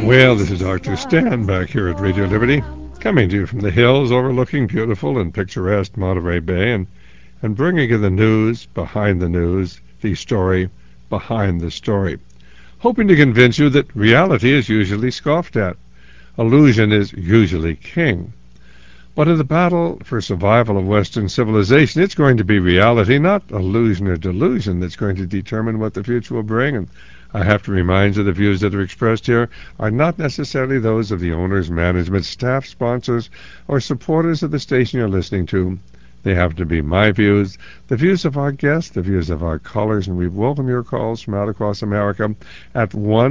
Well, this is Dr. Stan back here at Radio Liberty, coming to you from the hills overlooking beautiful and picturesque Monterey Bay and bringing you the news, the story behind the story, hoping to convince you that reality is usually scoffed at. Illusion is usually king. But in the battle for survival of Western civilization, it's going to be reality, not illusion or delusion, that's going to determine what the future will bring. And I have to remind you the views that are expressed here are not necessarily those of the owners, management, staff, sponsors, or supporters of the station you're listening to. They have to be my views, the views of our guests, the views of our callers, and we welcome your calls from out across America at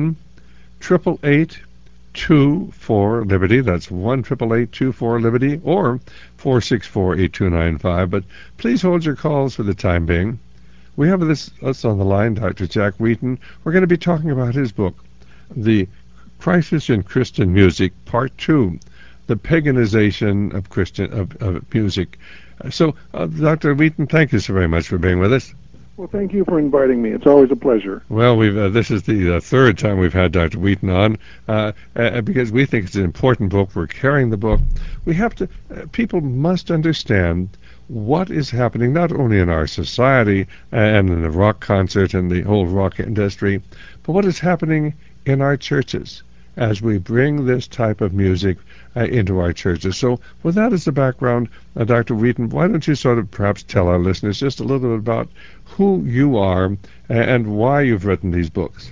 1-888-24-LIBERTY. That's 1-888-24-LIBERTY or 464-8295. But please hold your calls for the time being. We have us on the line, Dr. Jack Wheaton. We're going to be talking about his book, The Crisis in Christian Music, Part 2, The Paganization of Music. So, Dr. Wheaton, thank you so very much for being with us. Well, thank you for inviting me. It's always a pleasure. Well, this is the third time we've had Dr. Wheaton on because we think it's an important book. We're carrying the book. People must understand what is happening not only in our society and in the rock concert and the whole rock industry, but what is happening in our churches as we bring this type of music into our churches. So with that as the background, Dr. Wheaton, why don't you sort of perhaps tell our listeners just a little bit about who you are and why you've written these books?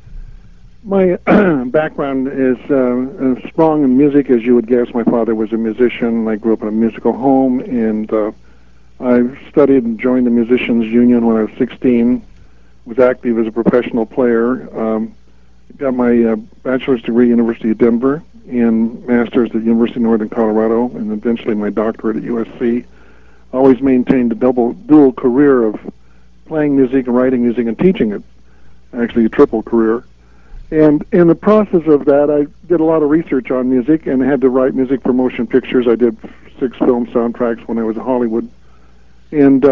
My background is strong in music, as you would guess. My father was a musician. I grew up in a musical home, and I studied and joined the Musicians Union when I was 16, was active as a professional player, got my bachelor's degree at University of Denver and master's at University of Northern Colorado, and eventually my doctorate at USC. Always maintained a dual career of playing music and writing music and teaching it, actually a triple career. And in the process of that, I did a lot of research on music and had to write music for motion pictures. I did 6 film soundtracks when I was in Hollywood, and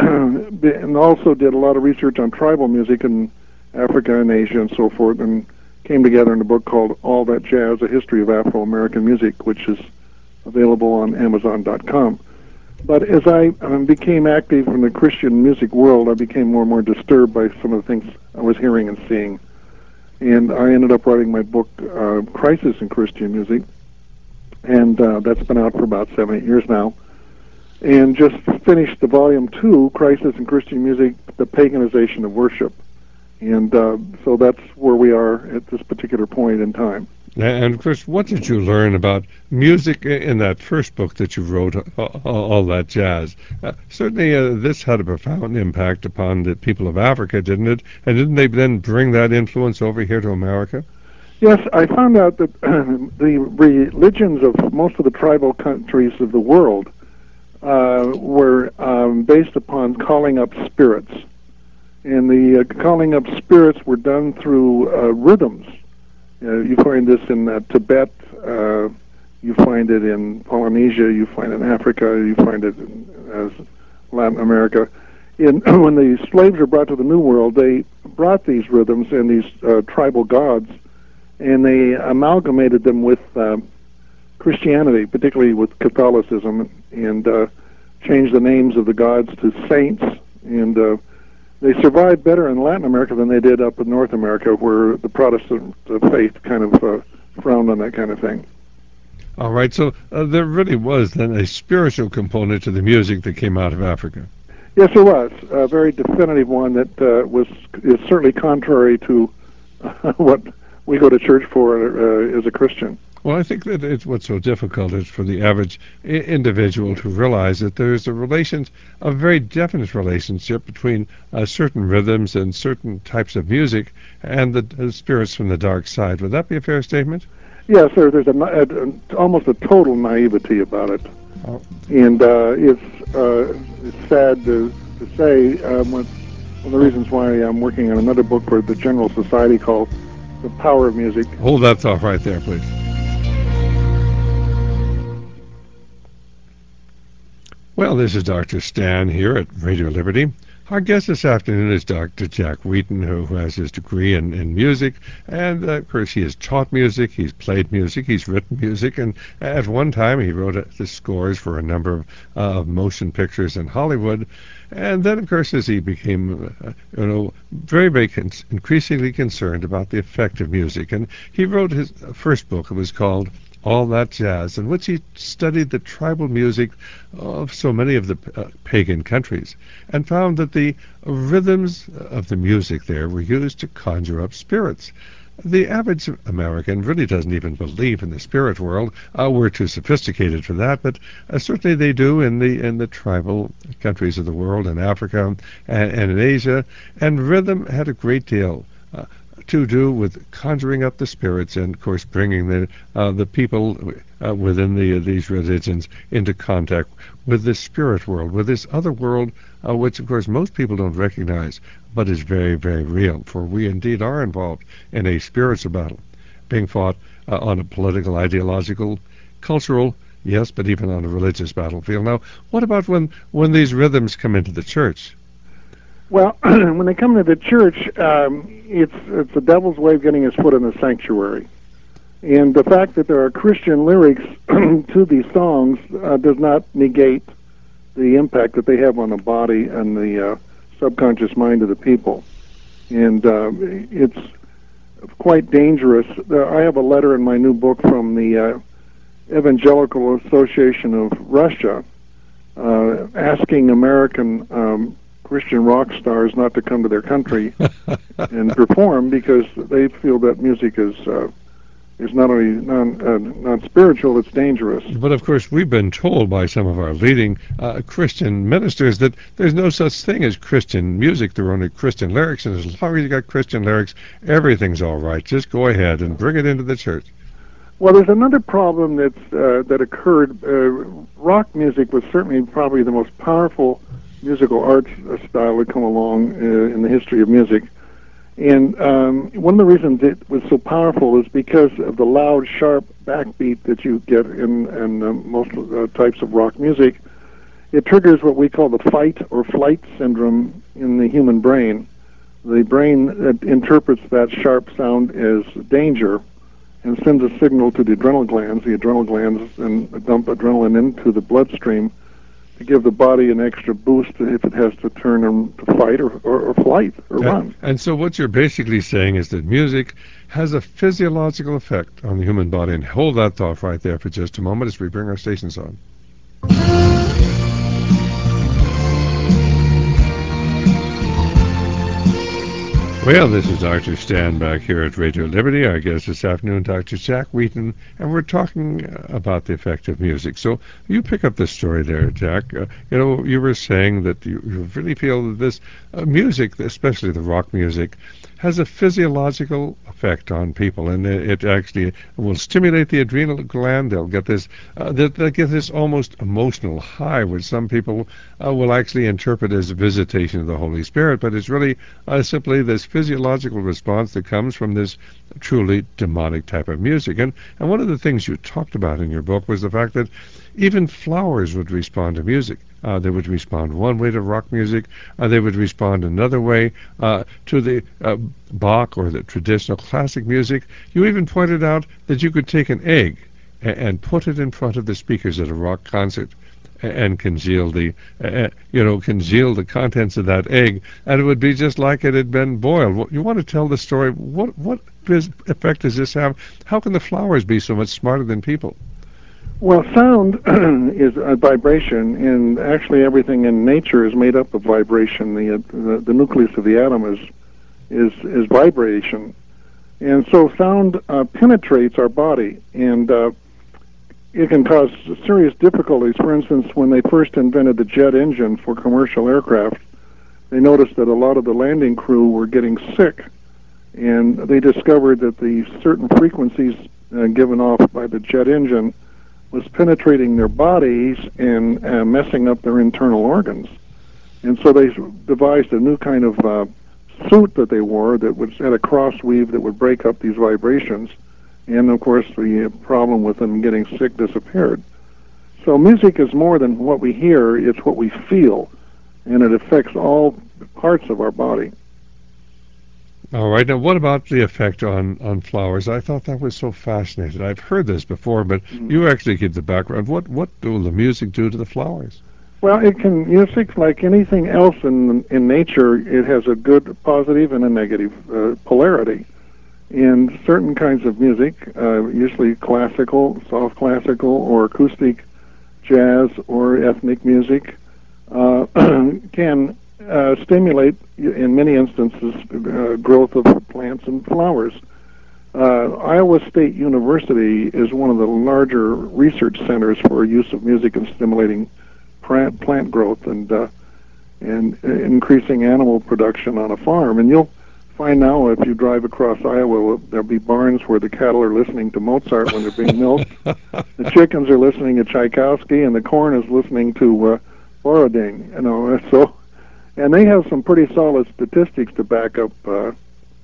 also did a lot of research on tribal music in Africa and Asia and so forth, and came together in a book called All That Jazz, A History of Afro-American Music, which is available on Amazon.com. But as I became active in the Christian music world, I became more and more disturbed by some of the things I was hearing and seeing. And I ended up writing my book, Crisis in Christian Music, and that's been out for about 7-8 years now. And just finished the volume 2, Crisis in Christian Music, The Paganization of Worship. And so that's where we are at this particular point in time. And, Chris, what did you learn about music in that first book that you wrote, All That Jazz? Certainly this had a profound impact upon the people of Africa, didn't it? And didn't they then bring that influence over here to America? Yes, I found out that the religions of most of the tribal countries of the world were based upon calling up spirits. And the calling up spirits were done through rhythms. You find this in Tibet, you find it in Polynesia, you find it in Africa, you find it in Latin America. When the slaves were brought to the New World, they brought these rhythms and these tribal gods, and they amalgamated them with Christianity, particularly with Catholicism, and changed the names of the gods to saints, and they survived better in Latin America than they did up in North America, where the Protestant faith kind of frowned on that kind of thing. All right, so there really was then a spiritual component to the music that came out of Africa. Yes, there was a very definitive one that is certainly contrary to what we go to church for as a Christian. Well, I think that what's so difficult is for the average individual to realize that there's a very definite relationship between certain rhythms and certain types of music and the spirits from the dark side. Would that be a fair statement? Yes, sir. There's almost a total naivety about it. Oh. And it's sad to say one of the reasons why I'm working on another book for the General Society called The Power of Music. Hold that thought right there, please. Well, this is Dr. Stan here at Radio Liberty, Our guest this afternoon is Dr. Jack Wheaton, who has his degree in music, and of course he has taught music, he's played music, he's written music, and at one time he wrote the scores for a number of motion pictures in Hollywood. And then, of course, as he became, very, very increasingly concerned about the effect of music, and he wrote his first book. It was called All That Jazz, in which he studied the tribal music of so many of the pagan countries, and found that the rhythms of the music there were used to conjure up spirits. The average American really doesn't even believe in the spirit world. We're too sophisticated for that, but certainly they do in the tribal countries of the world, in Africa and in Asia. And rhythm had a great deal to do with conjuring up the spirits, and of course bringing the people within these religions into contact with the spirit world, with this other world, which of course most people don't recognize, but is very, very real. For we indeed are involved in a spiritual battle, being fought on a political, ideological, cultural, yes, but even on a religious battlefield. Now, what about when these rhythms come into the church? Well, when they come to the church, it's the devil's way of getting his foot in the sanctuary. And the fact that there are Christian lyrics to these songs does not negate the impact that they have on the body and the subconscious mind of the people. And it's quite dangerous. I have a letter in my new book from the Evangelical Association of Russia asking American Christian rock stars not to come to their country and perform, because they feel that music is not only non-spiritual, it's dangerous. But of course, we've been told by some of our leading Christian ministers that there's no such thing as Christian music. There are only Christian lyrics, and as long as you got Christian lyrics, everything's all right. Just go ahead and bring it into the church. Well, there's another problem that occurred. Rock music was certainly probably the most powerful musical arts style to come along in the history of music. And one of the reasons it was so powerful is because of the loud, sharp backbeat that you get in most types of rock music. It triggers what we call the fight or flight syndrome in the human brain. The brain interprets that sharp sound as danger and sends a signal to the adrenal glands. The adrenal glands then dump adrenaline into the bloodstream to give the body an extra boost if it has to turn to fight or flight or run. And so what you're basically saying is that music has a physiological effect on the human body. And hold that thought right there for just a moment as we bring our stations on. Well, this is Dr. Stan back here at Radio Liberty. Our guest this afternoon, Dr. Jack Wheaton, and we're talking about the effect of music. So you pick up this story there, Jack. You were saying that you really feel that this music, especially the rock music, has a physiological effect on people, and it actually will stimulate the adrenal gland. They'll get this almost emotional high, which some people will actually interpret as a visitation of the Holy Spirit, but it's really simply this physiological response that comes from this truly demonic type of music. And one of the things you talked about in your book was the fact that even flowers would respond to music. They would respond one way to rock music. They would respond another way to the Bach or the traditional classic music. You even pointed out that you could take an egg and put it in front of the speakers at a rock concert and congeal the contents of that egg, and it would be just like it had been boiled. You want to tell the story? What effect does this have? How can the flowers be so much smarter than people? Well, sound is a vibration, and actually everything in nature is made up of vibration. The nucleus of the atom is vibration, and so sound penetrates our body, and it can cause serious difficulties. For instance, when they first invented the jet engine for commercial aircraft, they noticed that a lot of the landing crew were getting sick, and they discovered that the certain frequencies given off by the jet engine was penetrating their bodies and messing up their internal organs. And so they devised a new kind of suit that they wore that had a cross weave that would break up these vibrations. And, of course, the problem with them getting sick disappeared. So music is more than what we hear, it's what we feel. and it affects all parts of our body. All right. Now, what about the effect on flowers? I thought that was so fascinating. I've heard this before, but you actually give the background. What will the music do to the flowers? Well, music, like anything else in nature, it has a good positive and a negative polarity. In certain kinds of music, usually classical, soft classical, or acoustic jazz or ethnic music, can stimulate, in many instances, growth of plants and flowers. Iowa State University is one of the larger research centers for use of music in stimulating plant growth and increasing animal production on a farm. And you'll find now, if you drive across Iowa, there'll be barns where the cattle are listening to Mozart when they're being milked. The chickens are listening to Tchaikovsky, and the corn is listening to Borodin. And they have some pretty solid statistics to back up, what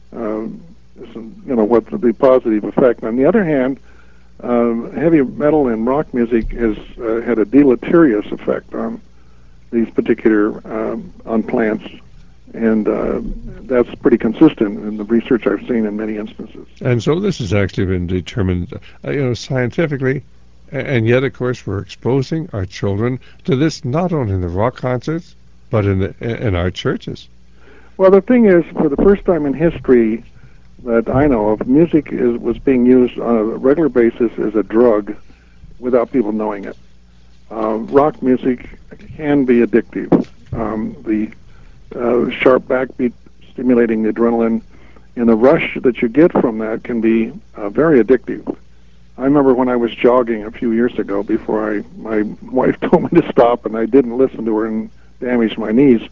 the positive effect. On the other hand, heavy metal and rock music has had a deleterious effect on these particular on plants, and that's pretty consistent in the research I've seen in many instances. And so this has actually been determined, scientifically, and yet, of course, we're exposing our children to this not only in the rock concerts, but in our churches. Well, the thing is, for the first time in history that I know of, music was being used on a regular basis as a drug without people knowing it. Rock music can be addictive. The sharp backbeat stimulating the adrenaline, and the rush that you get from that can be very addictive. I remember when I was jogging a few years ago, before my wife told me to stop, and I didn't listen to her and damaged my knees.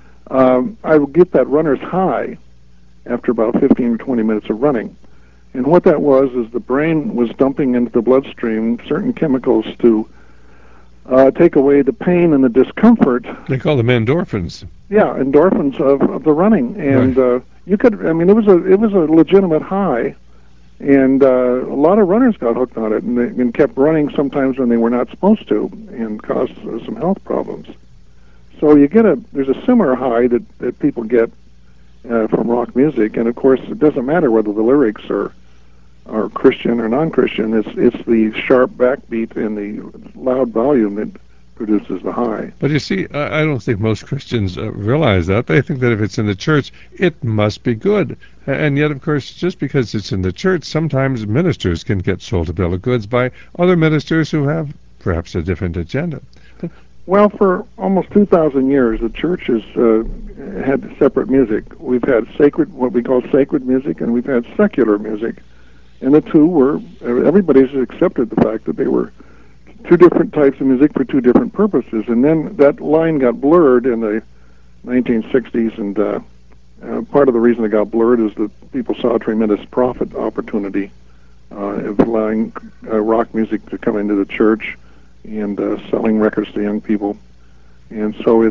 I would get that runner's high after about 15 or 20 minutes of running. And what that was is the brain was dumping into the bloodstream certain chemicals to take away the pain and the discomfort. They call them endorphins. Yeah, endorphins of the running. And right. It was a legitimate high. And a lot of runners got hooked on it and kept running sometimes when they were not supposed to, and caused some health problems. So there's a similar high that people get from rock music, and of course it doesn't matter whether the lyrics are Christian or non-Christian. It's the sharp backbeat and the loud volume that produces the high. But you see, I don't think most Christians realize that. They think that if it's in the church, it must be good. And yet, of course, just because it's in the church, sometimes ministers can get sold a bill of goods by other ministers who have perhaps a different agenda. Well, for almost 2,000 years, the church has had separate music. We've had what we call sacred music, and we've had secular music. And the two everybody's accepted the fact that they were two different types of music for two different purposes. And then that line got blurred in the 1960s, and part of the reason it got blurred is that people saw a tremendous profit opportunity of allowing rock music to come into the church and selling records to young people. And so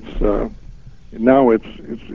now it's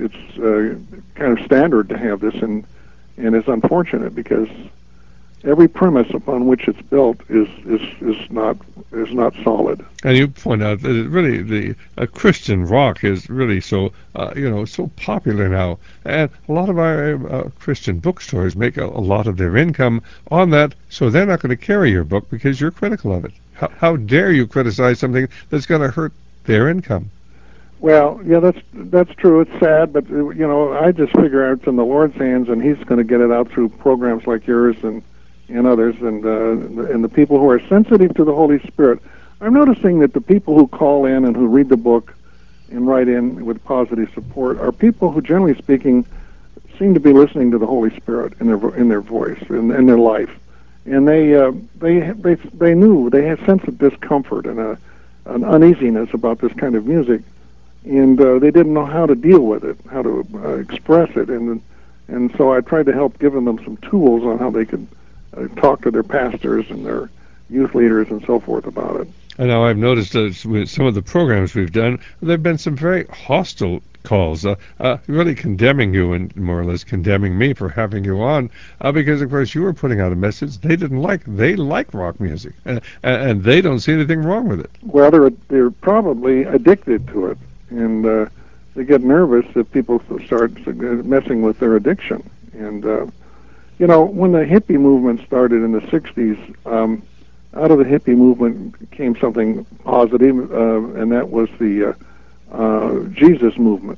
kind of standard to have this, and it's unfortunate because every premise upon which it's built is not solid. And you point out that really a Christian rock is really so popular now, and a lot of our Christian bookstores make a lot of their income on that. So they're not going to carry your book because you're critical of it. How dare you criticize something that's going to hurt their income? Well, yeah, that's true. It's sad, but I just figure it's in the Lord's hands, and He's going to get it out through programs like yours and others, and the people who are sensitive to the Holy Spirit. I'm noticing that the people who call in and who read the book and write in with positive support are people who, generally speaking, seem to be listening to the Holy Spirit in their voice and in their life. And they knew they had a sense of discomfort and an uneasiness about this kind of music, and they didn't know how to deal with it, how to express it, and so I tried to help giving them some tools on how they could talk to their pastors and their youth leaders and so forth about it. And now I've noticed with some of the programs we've done, there have been some very hostile calls, really condemning you and more or less condemning me for having you on, because of course you were putting out a message they didn't like. They like rock music, and they don't see anything wrong with it. Well, they're probably addicted to it, and they get nervous if people start messing with their addiction. And when the hippie movement started in the '60s, out of the hippie movement came something positive, and that was the Jesus movement.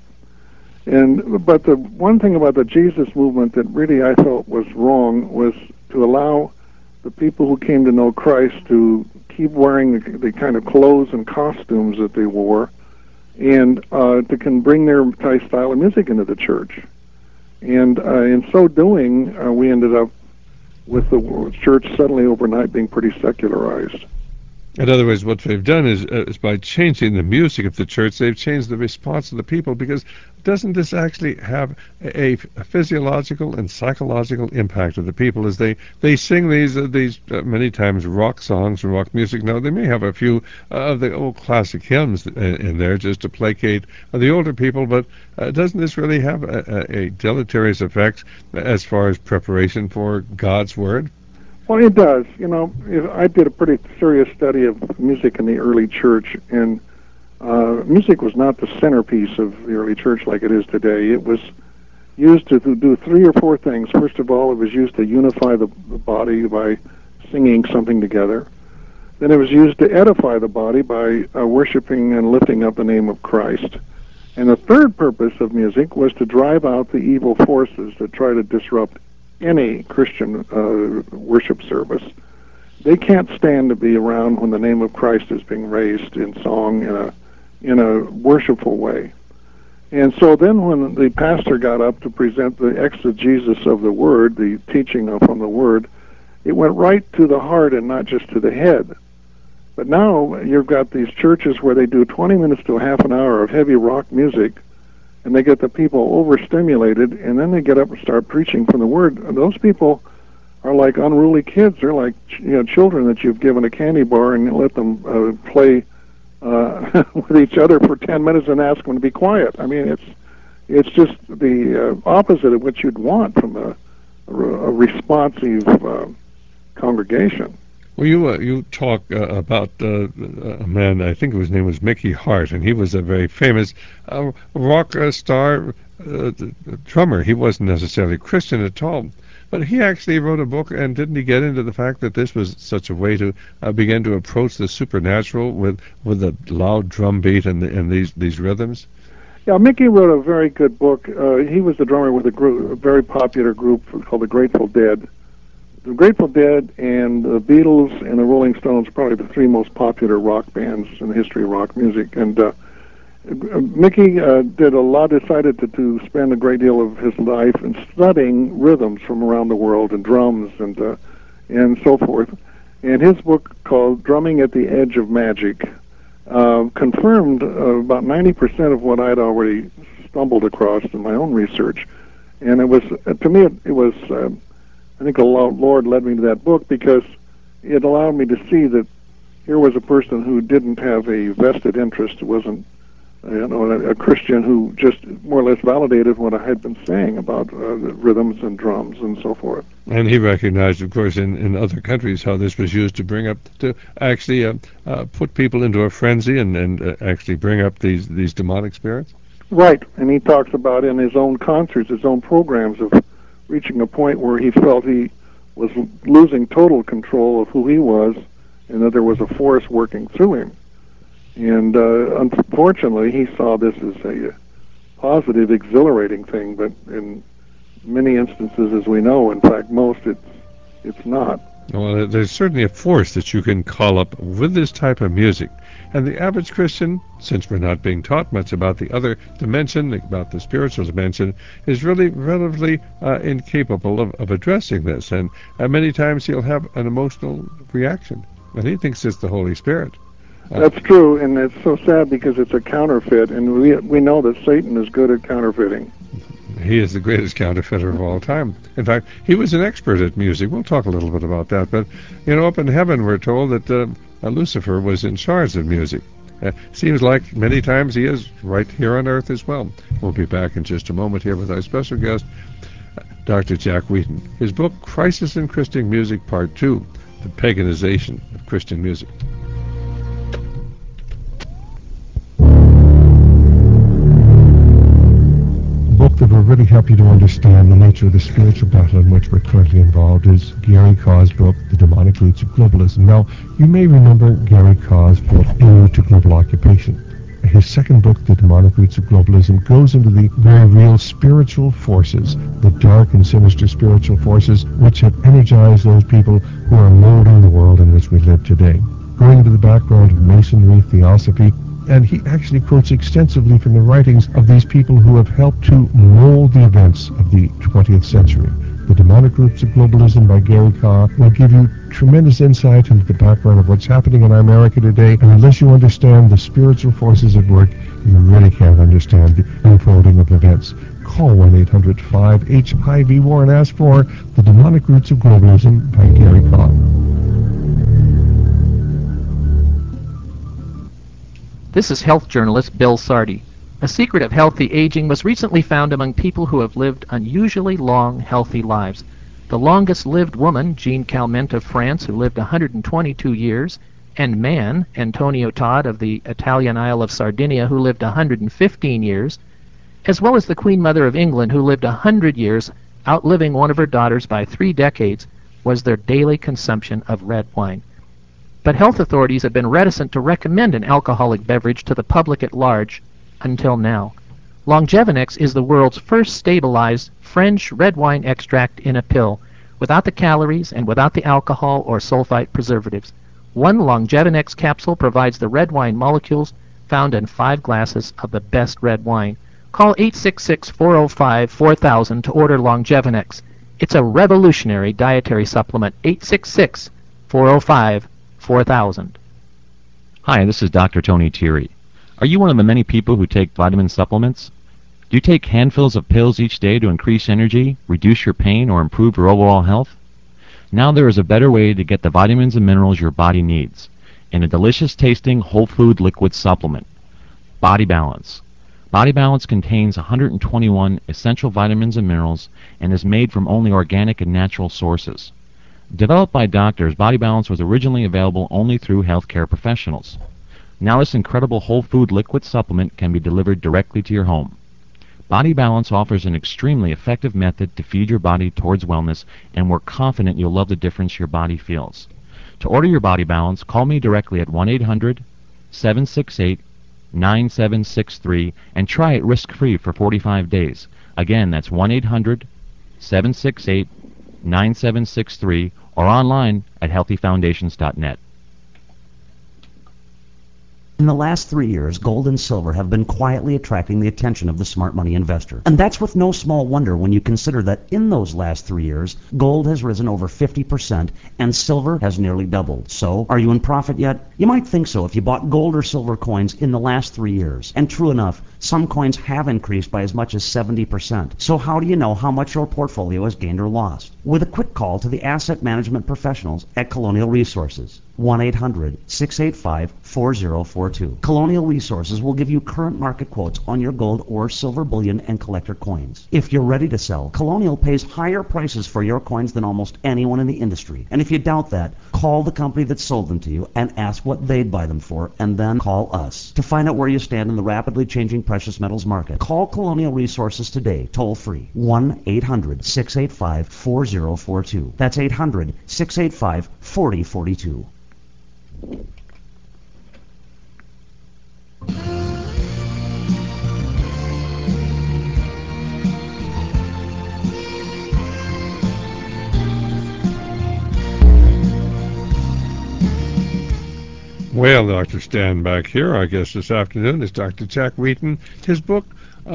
But the one thing about the Jesus movement that really I felt was wrong was to allow the people who came to know Christ to keep wearing the kind of clothes and costumes that they wore, and can bring their style of music into the church. And in so doing, we ended up with the church suddenly overnight being pretty secularized. In other words, what they've done is by changing the music of the church, they've changed the response of the people, because doesn't this actually have a physiological and psychological impact of the people as they sing these many times rock songs and rock music? Now, they may have a few of the old classic hymns in there just to placate the older people, but doesn't this really have a deleterious effect as far as preparation for God's Word? Well, it does. I did a pretty serious study of music in the early church, and music was not the centerpiece of the early church like it is today. It was used to do three or four things. First of all, it was used to unify the body by singing something together. Then it was used to edify the body by worshiping and lifting up the name of Christ. And the third purpose of music was to drive out the evil forces that try to disrupt any Christian worship service. They can't stand to be around when the name of Christ is being raised in song in a worshipful way. And so then when the pastor got up to present the exegesis of the Word, the teaching from the Word, it went right to the heart and not just to the head. But now you've got these churches where they do 20 minutes to a half an hour of heavy rock music, and they get the people overstimulated, and then they get up and start preaching from the Word. And those people are like unruly kids. They're like children that you've given a candy bar and let them play with each other for 10 minutes and ask them to be quiet. I mean, it's just the opposite of what you'd want from a responsive congregation. Well, you talk about a man, I think his name was Mickey Hart, and he was a very famous rock star drummer. He wasn't necessarily Christian at all, but he actually wrote a book, and didn't he get into the fact that this was such a way to begin to approach the supernatural with a loud drum beat and these rhythms? Yeah, Mickey wrote a very good book. He was the drummer with a very popular group called the Grateful Dead. The Grateful Dead and the Beatles and the Rolling Stones are probably the three most popular rock bands in the history of rock music. And Mickey decided to spend a great deal of his life in studying rhythms from around the world and drums and so forth. And his book called Drumming at the Edge of Magic confirmed about 90% of what I'd already stumbled across in my own research. And it was, to me, it was... I think the Lord led me to that book because it allowed me to see that here was a person who didn't have a vested interest. It wasn't, a Christian who just more or less validated what I had been saying about rhythms and drums and so forth. And he recognized, of course, in other countries how this was used to actually put people into a frenzy and actually bring up these demonic spirits. Right, and he talks about in his own concerts, his own programs of reaching a point where he felt he was losing total control of who he was, and that there was a force working through him. And unfortunately, he saw this as a positive, exhilarating thing, but in many instances, as we know, in fact, most, it's not. Well, there's certainly a force that you can call up with this type of music. And the average Christian, since we're not being taught much about the other dimension, about the spiritual dimension, is really relatively incapable of addressing this. And many times he'll have an emotional reaction, and he thinks it's the Holy Spirit. That's true, and it's so sad because it's a counterfeit, and we know that Satan is good at counterfeiting. He is the greatest counterfeiter of all time. In fact, he was an expert at music. We'll talk a little bit about that. But, up in heaven, we're told that Lucifer was in charge of music. Seems like many times he is right here on earth as well. We'll be back in just a moment here with our special guest, Dr. Jack Wheaton. His book, Crisis in Christian Music, Part 2, The Paganization of Christian Music. help you to understand the nature of the spiritual battle in which we're currently involved is Gary Kaw's book, The Demonic Roots of Globalism. Now, you may remember Gary Kaw's book, Heir to Global Occupation. His second book, The Demonic Roots of Globalism, goes into the very real spiritual forces, the dark and sinister spiritual forces which have energized those people who are molding the world in which we live today. Going into the background of Masonry, Theosophy, and he actually quotes extensively from the writings of these people who have helped to mold the events of the 20th century. The Demonic Roots of Globalism by Gary Kaw will give you tremendous insight into the background of what's happening in America today, and unless you understand the spiritual forces at work, you really can't understand the unfolding of events. Call 1-800-5-HIV-WAR and ask for The Demonic Roots of Globalism by Gary Kaw. This is health journalist Bill Sardi. A secret of healthy aging was recently found among people who have lived unusually long, healthy lives. The longest-lived woman, Jean Calment of France, who lived 122 years, and man, Antonio Todd of the Italian Isle of Sardinia, who lived 115 years, as well as the Queen Mother of England, who lived 100 years, outliving one of her daughters by 3 decades, was their daily consumption of red wine. But health authorities have been reticent to recommend an alcoholic beverage to the public at large until now. Longevinex is the world's first stabilized French red wine extract in a pill, without the calories and without the alcohol or sulfite preservatives. One Longevinex capsule provides the red wine molecules found in 5 glasses of the best red wine. Call 866-405-4000 to order Longevinex. It's a revolutionary dietary supplement. 866-405-4000. Hi, this is Dr. Tony Thierry. Are you one of the many people who take vitamin supplements? Do you take handfuls of pills each day to increase energy, reduce your pain, or improve your overall health? Now there is a better way to get the vitamins and minerals your body needs in a delicious-tasting whole food liquid supplement, Body Balance. Body Balance contains 121 essential vitamins and minerals and is made from only organic and natural sources. Developed by doctors, Body Balance was originally available only through healthcare professionals. Now this incredible whole food liquid supplement can be delivered directly to your home. Body Balance offers an extremely effective method to feed your body towards wellness, and we're confident you'll love the difference your body feels. To order your Body Balance, call me directly at 1-800-768-9763 and try it risk-free for 45 days. Again, that's 1-800-768-9763 or online at healthyfoundations.net. In the last 3 years, gold and silver have been quietly attracting the attention of the smart money investor. And that's with no small wonder when you consider that in those last 3 years, gold has risen over 50% and silver has nearly doubled. So, are you in profit yet? You might think so if you bought gold or silver coins in the last 3 years. And true enough, some coins have increased by as much as 70%. So how do you know how much your portfolio has gained or lost? With a quick call to the asset management professionals at Colonial Resources. 1-800-685-4042. Colonial Resources will give you current market quotes on your gold or silver bullion and collector coins. If you're ready to sell, Colonial pays higher prices for your coins than almost anyone in the industry. And if you doubt that, call the company that sold them to you and ask what they'd buy them for, and then call us. To find out where you stand in the rapidly changing precious metals market, call Colonial Resources today, toll free. 1-800-685-4042. That's 800-685-4042. Well, Dr. Stan back here. Our guest this afternoon is Dr. Jack Wheaton. His book,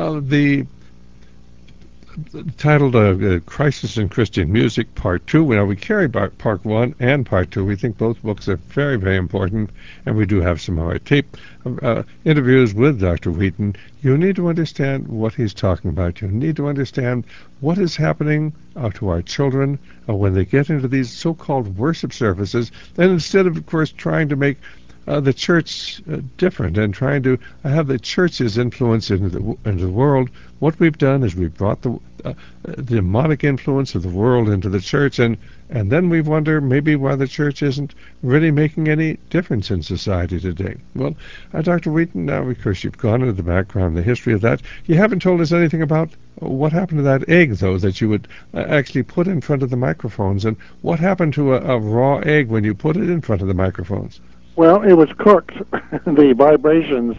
titled Crisis in Christian Music, Part 2. Now, we carry Part 1 and Part 2. We think both books are very, very important, and we do have some tape interviews with Dr. Wheaton. You need to understand what he's talking about. You need to understand what is happening to our children when they get into these so-called worship services. And instead of course, trying to make the church different and trying to have the church's influence into the world. What we've done is we've brought the demonic influence of the world into the church, and then we wonder maybe why the church isn't really making any difference in society today. Well, Dr. Wheaton, now of course you've gone into the background, the history of that. You haven't told us anything about what happened to that egg, though, that you would actually put in front of the microphones, and what happened to a raw egg when you put it in front of the microphones? Well, it was cooked. The vibrations,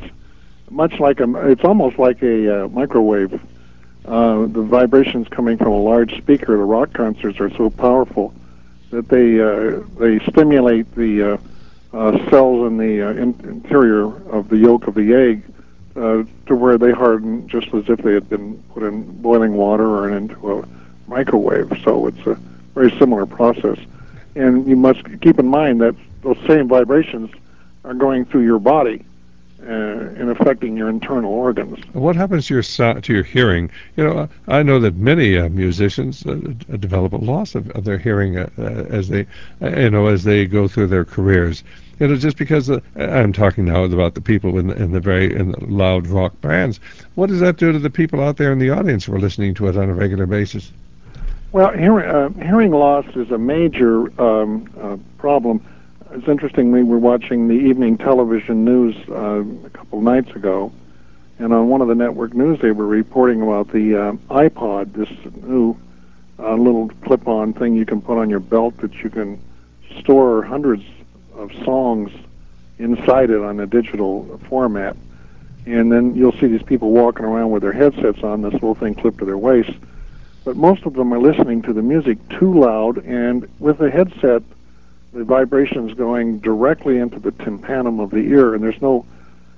it's almost like a microwave. The vibrations coming from a large speaker at rock concerts are so powerful that they stimulate the cells in the interior of the yolk of the egg to where they harden just as if they had been put in boiling water or into a microwave. So it's a very similar process. And you must keep in mind that those same vibrations are going through your body and affecting your internal organs. What happens to your hearing? I know that many musicians develop a loss of their hearing as they go through their careers. Just because I'm talking now about the people in the loud rock bands. What does that do to the people out there in the audience who are listening to it on a regular basis? Well, hearing loss is a major problem. It's interesting, we were watching the evening television news a couple of nights ago, and on one of the network news they were reporting about the iPod, this new little clip-on thing you can put on your belt that you can store hundreds of songs inside it on a digital format. And then you'll see these people walking around with their headsets on, this little thing clipped to their waist. But most of them are listening to the music too loud, and with the headset, the vibrations going directly into the tympanum of the ear, and there's no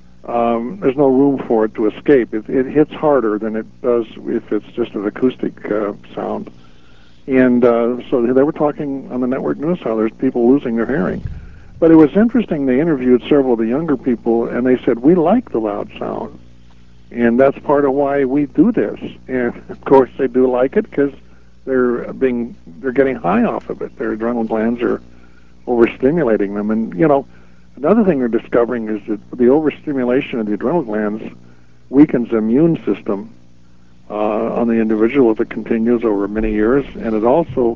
room for it to escape. It hits harder than it does if it's just an acoustic sound. And so they were talking on the network news how there's people losing their hearing. But it was interesting, they interviewed several of the younger people, and they said, we like the loud sound. And that's part of why we do this. And of course they do like it because they're getting high off of it. Their adrenal glands are overstimulating them. And, another thing they're discovering is that the overstimulation of the adrenal glands weakens the immune system on the individual if it continues over many years, and it also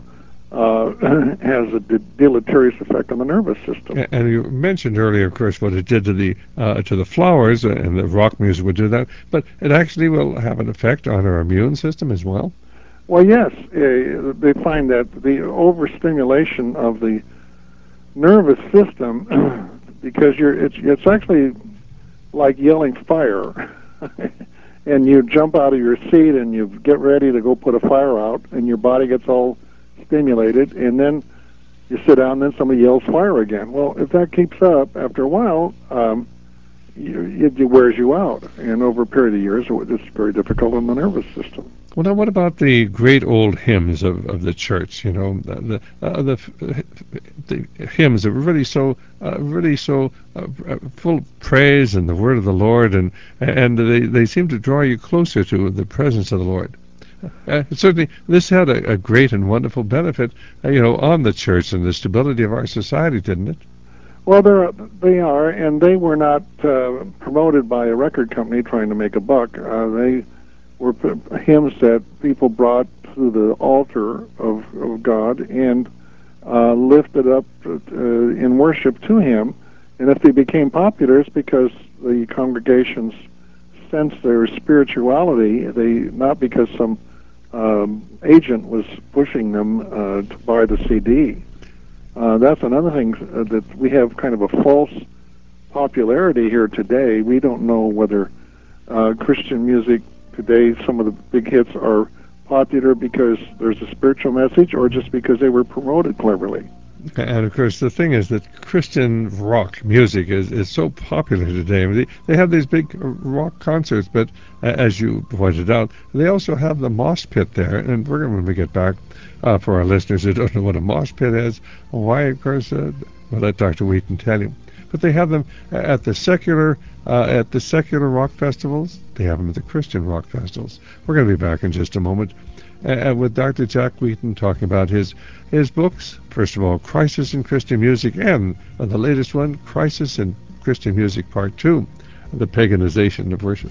has a deleterious effect on the nervous system. And you mentioned earlier, of course, what it did to the flowers, and the rock music would do that, but it actually will have an effect on our immune system as well? Well, yes. They find that the overstimulation of the nervous system, because it's actually like yelling fire, and you jump out of your seat and you get ready to go put a fire out, and your body gets all stimulated, and then you sit down, and then somebody yells fire again. Well, if that keeps up, after a while, it wears you out, and over a period of years, it's very difficult on the nervous system. Well, now, what about the great old hymns of the church? The hymns that were really so full of praise and the word of the Lord, and they seem to draw you closer to the presence of the Lord. Certainly, this had a great and wonderful benefit, on the church and the stability of our society, didn't it? Well, they are, and they were not promoted by a record company trying to make a buck. They were hymns that people brought to the altar of God and lifted up in worship to Him. And if they became popular, it's because the congregations sensed their spirituality. Not because some agent was pushing them to buy the CD. That's another thing, that we have kind of a false popularity here today. We don't know whether Christian music today, some of the big hits are popular because there's a spiritual message or just because they were promoted cleverly. And of course, the thing is that Christian rock music is so popular today. They have these big rock concerts, but as you pointed out, they also have the mosh pit there. And when we get back, for our listeners who don't know what a mosh pit is, why, of course, we'll let Dr. Wheaton tell you. But they have them at the secular rock festivals. They have them at the Christian rock festivals. We're going to be back in just a moment. with Dr. Jack Wheaton talking about his books. First of all, Crisis in Christian Music, and the latest one, Crisis in Christian Music Part 2, The Paganization of Worship.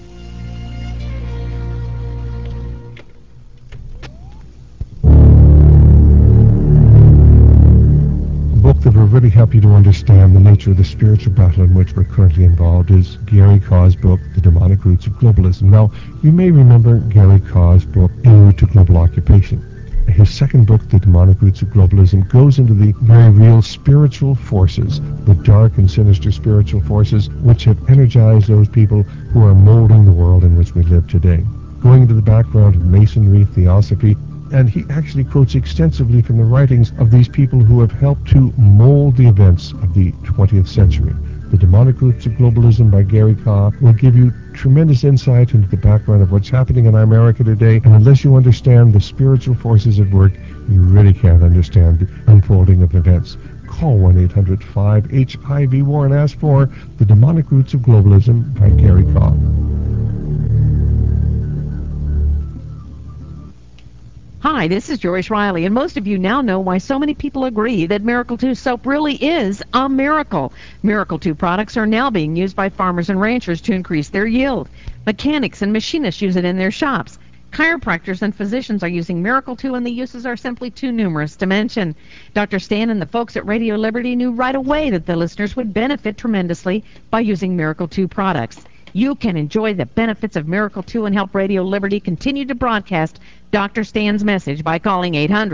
Book that will really help you to understand the nature of the spiritual battle in which we're currently involved is Gary Kaw's book, The Demonic Roots of Globalism. Now, you may remember Gary Kaw's book, En Route to Global Occupation. His second book, The Demonic Roots of Globalism, goes into the very real spiritual forces, the dark and sinister spiritual forces, which have energized those people who are molding the world in which we live today. Going into the background of Masonry, Theosophy, and he actually quotes extensively from the writings of these people who have helped to mold the events of the 20th century. The Demonic Roots of Globalism by Gary Kaw will give you tremendous insight into the background of what's happening in America today, and unless you understand the spiritual forces at work, you really can't understand the unfolding of events. Call 1-800-5HIV-WAR and ask for The Demonic Roots of Globalism by Gary Kaw. Hi, this is Joyce Riley, and most of you now know why so many people agree that Miracle 2 soap really is a miracle. Miracle 2 products are now being used by farmers and ranchers to increase their yield. Mechanics and machinists use it in their shops. Chiropractors and physicians are using Miracle 2, and the uses are simply too numerous to mention. Dr. Stan and the folks at Radio Liberty knew right away that the listeners would benefit tremendously by using Miracle 2 products. You can enjoy the benefits of Miracle 2 and help Radio Liberty continue to broadcast Dr. Stan's message by calling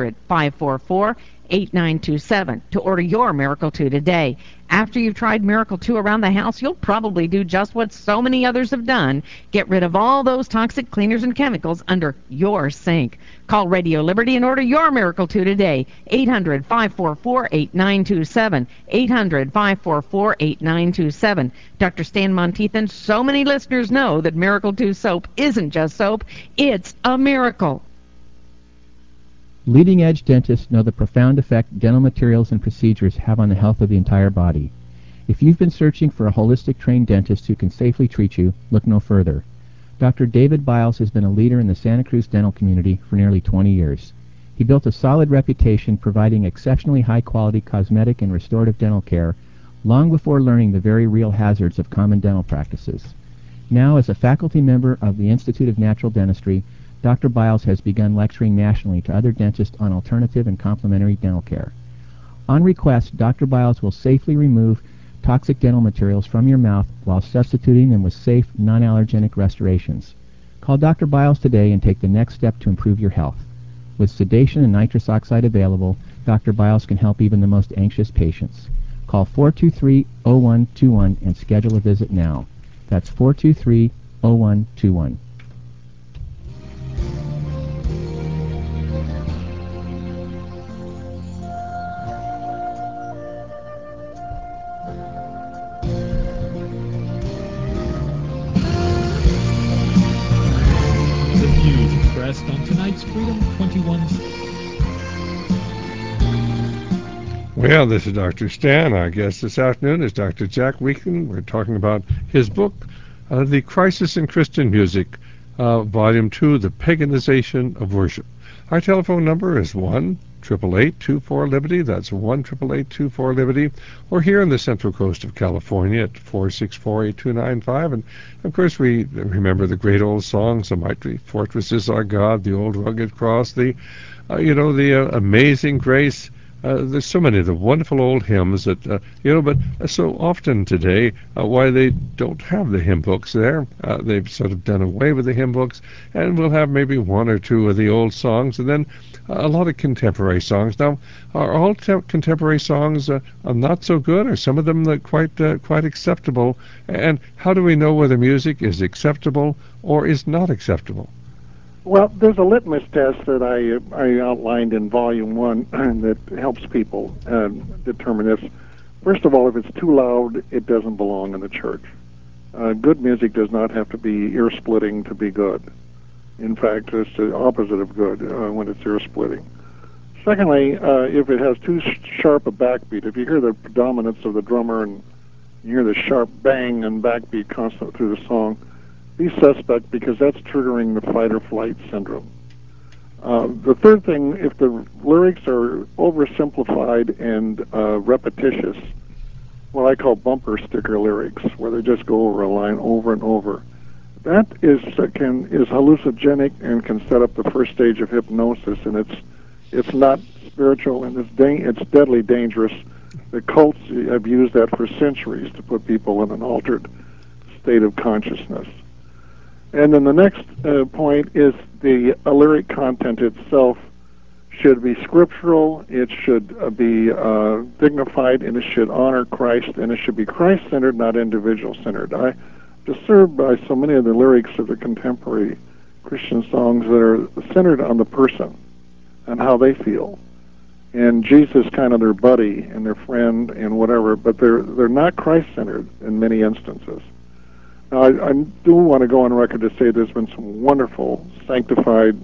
800-544-8927 to order your Miracle 2 today. After you've tried Miracle 2 around the house, you'll probably do just what so many others have done. Get rid of all those toxic cleaners and chemicals under your sink. Call Radio Liberty and order your Miracle 2 today. 800-544-8927. 800-544-8927. Dr. Stan Monteith, so many listeners know that Miracle 2 soap isn't just soap, it's a miracle. Leading-edge dentists know the profound effect dental materials and procedures have on the health of the entire body. If you've been searching for a holistic trained dentist who can safely treat you, look no further. Dr. David Biles has been a leader in the Santa Cruz dental community for nearly 20 years. He built a solid reputation providing exceptionally high-quality cosmetic and restorative dental care long before learning the very real hazards of common dental practices. Now, as a faculty member of the Institute of Natural Dentistry, Dr. Biles has begun lecturing nationally to other dentists on alternative and complementary dental care. On request, Dr. Biles will safely remove toxic dental materials from your mouth while substituting them with safe, non-allergenic restorations. Call Dr. Biles today and take the next step to improve your health. With sedation and nitrous oxide available, Dr. Biles can help even the most anxious patients. Call 423-0121 and schedule a visit now. That's 423-0121. On tonight's Freedom 21. Well, this is Dr. Stan. Our guest this afternoon is Dr. Jack Wheaton. We're talking about his book, The Crisis in Christian Music, Volume 2, The Paganization of Worship. Our telephone number is 1-888-24-LIBERTY. That's 1-888-24-LIBERTY. Or here in the Central Coast of California at 464-8295. And, of course, we remember the great old songs, The Mighty Fortress is Our God, The Old Rugged Cross, the Amazing Grace. There's so many of the wonderful old hymns that, but so often today, why they don't have the hymn books there. They've sort of done away with the hymn books, and we'll have maybe one or two of the old songs, and then a lot of contemporary songs. Now, are all contemporary songs not so good, or some of them quite acceptable? And how do we know whether music is acceptable or is not acceptable? Well, there's a litmus test that I outlined in Volume 1 that helps people determine this. First of all, if it's too loud, it doesn't belong in the church. Good music does not have to be ear-splitting to be good. In fact, it's the opposite of good when it's ear-splitting. Secondly, if it has too sharp a backbeat, if you hear the predominance of the drummer and you hear the sharp bang and backbeat constant through the song, be suspect, because that's triggering the fight or flight syndrome. The third thing, if the lyrics are oversimplified and repetitious, what I call bumper sticker lyrics, where they just go over a line over and over, that is hallucinogenic and can set up the first stage of hypnosis, and it's not spiritual, and it's deadly dangerous. The cults have used that for centuries to put people in an altered state of consciousness. And then the next point is the lyric content itself should be scriptural, it should be dignified, and it should honor Christ, and it should be Christ-centered, not individual-centered. I'm disturbed by so many of the lyrics of the contemporary Christian songs that are centered on the person and how they feel. And Jesus kind of their buddy and their friend and whatever, but they're not Christ-centered in many instances. Now, I do want to go on record to say there's been some wonderful, sanctified,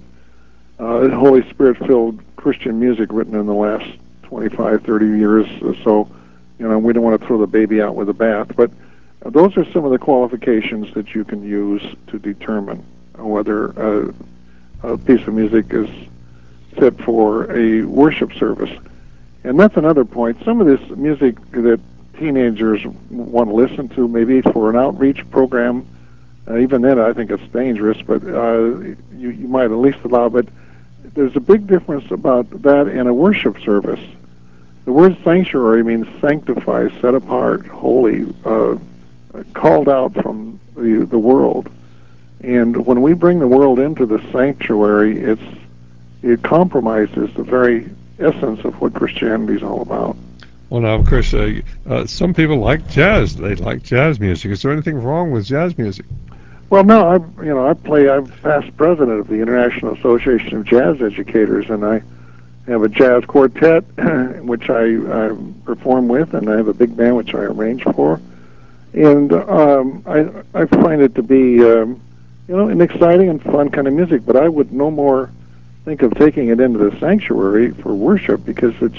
Holy Spirit-filled Christian music written in the last 25, 30 years or so. We don't want to throw the baby out with the bath, but those are some of the qualifications that you can use to determine whether a piece of music is fit for a worship service. And that's another point. Some of this music that teenagers want to listen to, maybe for an outreach program, even then I think it's dangerous, but you might at least allow it. There's a big difference about that and a worship service. The word sanctuary means sanctify, set apart, holy, called out from the world. And when we bring the world into the sanctuary, it compromises the very essence of what Christianity is all about. Well, now, of course, some people like jazz. They like jazz music. Is there anything wrong with jazz music? Well, no. I'm past president of the International Association of Jazz Educators, and I have a jazz quartet which I perform with, and I have a big band which I arrange for. And I find it to be, an exciting and fun kind of music. But I would no more think of taking it into the sanctuary for worship because it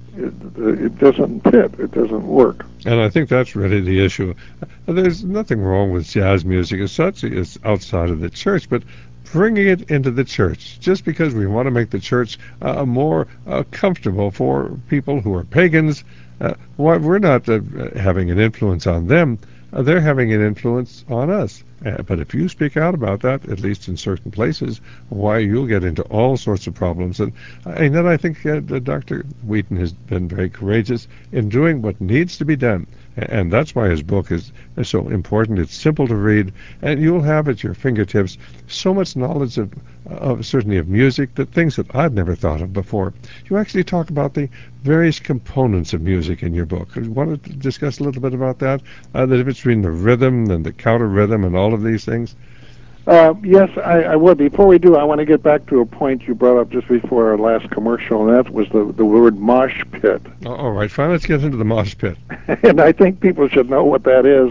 doesn't fit. It doesn't work. And I think that's really the issue. There's nothing wrong with jazz music as such. It's outside of the church, but bringing it into the church, just because we want to make the church more comfortable for people who are pagans, we're not having an influence on them. They're having an influence on us. But if you speak out about that, at least in certain places, why, you'll get into all sorts of problems. And then I think Dr. Wheaton has been very courageous in doing what needs to be done. And that's why his book is so important. It's simple to read, and you'll have at your fingertips so much knowledge of certainly of music, that things that I've never thought of before. You actually talk about the various components of music in your book. You want to discuss a little bit about that? The difference between the rhythm and the counter rhythm and all of these things? Yes, I would. Before we do, I want to get back to a point you brought up just before our last commercial, and that was the word mosh pit. All right, fine. Let's get into the mosh pit. And I think people should know what that is.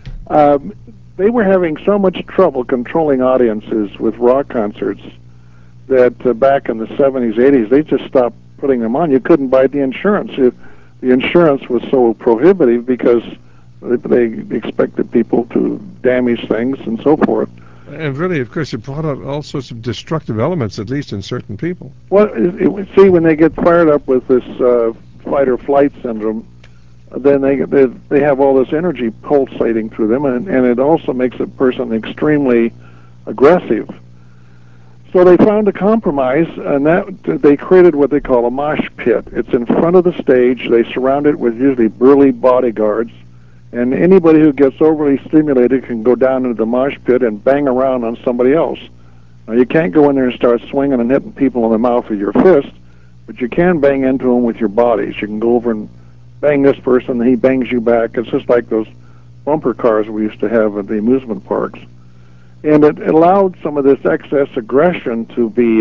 They were having so much trouble controlling audiences with rock concerts that back in the 70s, 80s, they just stopped putting them on. You couldn't buy the insurance. The insurance was so prohibitive because they expected people to damage things and so forth. And really, of course, it brought out all sorts of destructive elements, at least in certain people. Well, see, when they get fired up with this fight or flight syndrome, then they have all this energy pulsating through them, and it also makes a person extremely aggressive. So they found a compromise, and that they created what they call a mosh pit. It's in front of the stage. They surround it with usually burly bodyguards, and anybody who gets overly stimulated can go down into the mosh pit and bang around on somebody else. Now, you can't go in there and start swinging and hitting people in the mouth with your fist, but you can bang into them with your bodies. You can go over and bang this person, and he bangs you back. It's just like those bumper cars we used to have at the amusement parks. And it allowed some of this excess aggression to be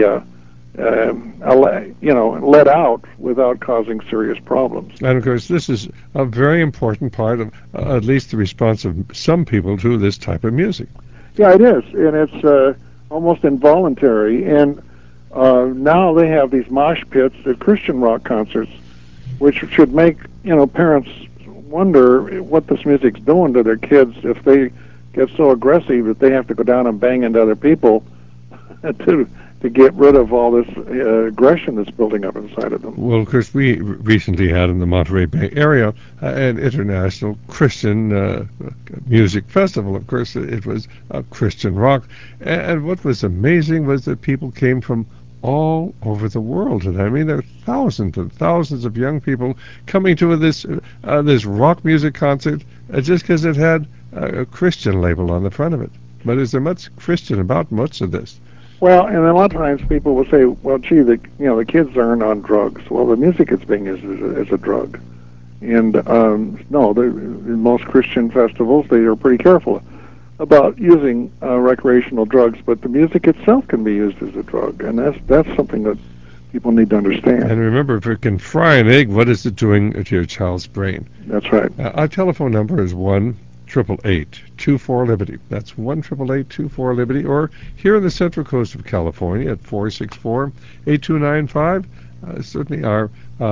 let out without causing serious problems. And of course, this is a very important part of at least the response of some people to this type of music. Yeah, it is, and it's almost involuntary. And now they have these mosh pits at Christian rock concerts, which should make parents wonder what this music's doing to their kids if they get so aggressive that they have to go down and bang into other people to to get rid of all this aggression that's building up inside of them. Well, of course, we recently had in the Monterey Bay area an international Christian music festival. Of course, it was Christian rock. And what was amazing was that people came from all over the world. And I mean, there are thousands and thousands of young people coming to this rock music concert just because it had a Christian label on the front of it. But is there much Christian about much of this? Well, and a lot of times people will say, "Well, gee, the kids aren't on drugs." Well, the music is being used as a drug, and no, in most Christian festivals they are pretty careful about using recreational drugs, but the music itself can be used as a drug, and that's something that people need to understand. And remember, if it can fry an egg, what is it doing to your child's brain? That's right. Our telephone number is 1-888-24-LIBERTY. That's 1-888-24-LIBERTY. Or here on the Central Coast of California at 464-8295. Certainly our